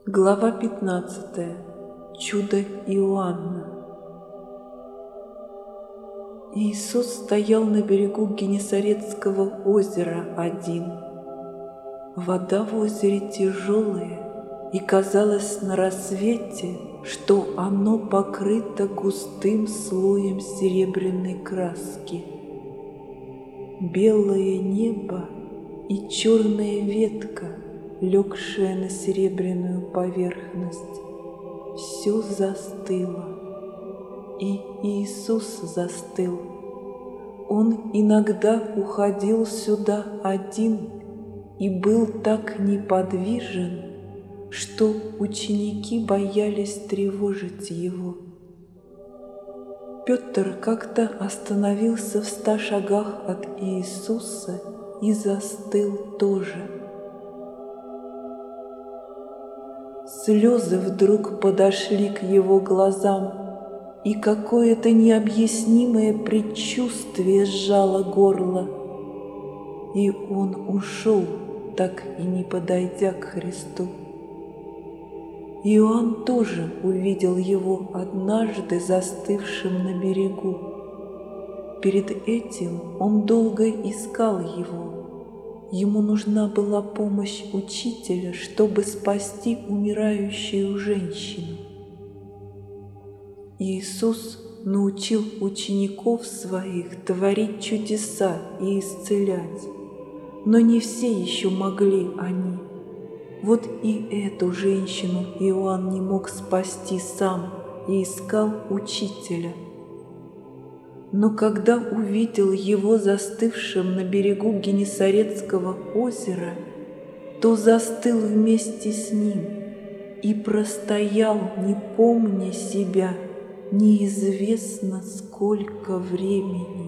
Глава 15. Чудо Иоанна. Иисус стоял на берегу Генесаретского озера один. Вода в озере тяжелая, и казалось на рассвете, что оно покрыто густым слоем серебряной краски. Белое небо и черная ветка, легшая на серебряную поверхность, все застыло, и Иисус застыл. Он иногда уходил сюда один и был так неподвижен, что ученики боялись тревожить его. Петр как-то остановился в 100 шагах от Иисуса и застыл тоже. Слезы вдруг подошли к его глазам, и какое-то необъяснимое предчувствие сжало горло. И он ушел, так и не подойдя к Христу. Иоанн тоже увидел его однажды застывшим на берегу. Перед этим он долго искал его. Ему нужна была помощь учителя, чтобы спасти умирающую женщину. Иисус научил учеников своих творить чудеса и исцелять, но не все еще могли они. Вот и эту женщину Иоанн не мог спасти сам и искал учителя. Но когда увидел его застывшим на берегу Генесаретского озера, то застыл вместе с ним и простоял, не помня себя, неизвестно сколько времени.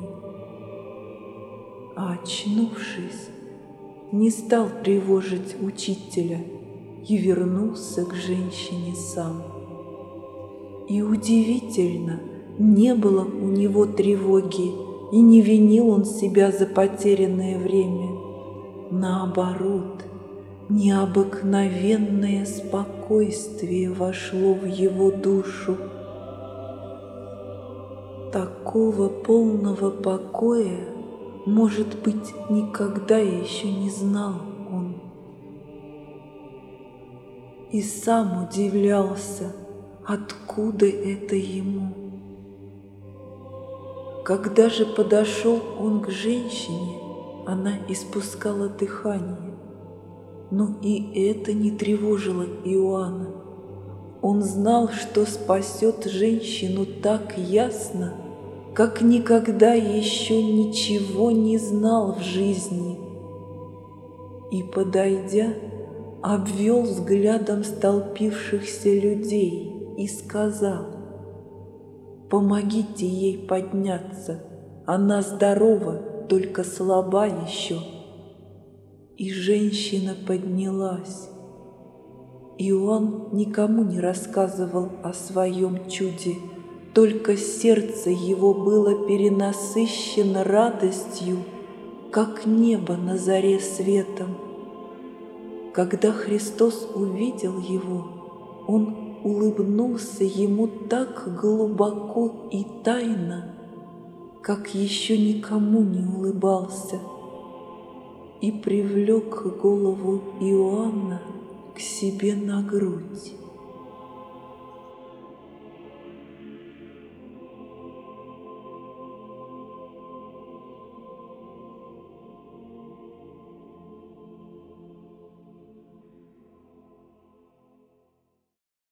А очнувшись, не стал тревожить учителя и вернулся к женщине сам. И удивительно, не было у него тревоги, и не винил он себя за потерянное время. Наоборот, необыкновенное спокойствие вошло в его душу. Такого полного покоя, может быть, никогда еще не знал он. И сам удивлялся, откуда это ему. Когда же подошел он к женщине, она испускала дыхание. Но и это не тревожило Иоанна. Он знал, что спасет женщину так ясно, как никогда еще ничего не знал в жизни. И, подойдя, обвел взглядом столпившихся людей и сказал: «Помогите ей подняться, она здорова, только слаба еще». И женщина поднялась. Иоанн никому не рассказывал о своем чуде, только сердце его было перенасыщено радостью, как небо на заре светом. Когда Христос увидел его, он улыбнулся ему так глубоко и тайно, как еще никому не улыбался, и привлек голову Иоанна к себе на грудь.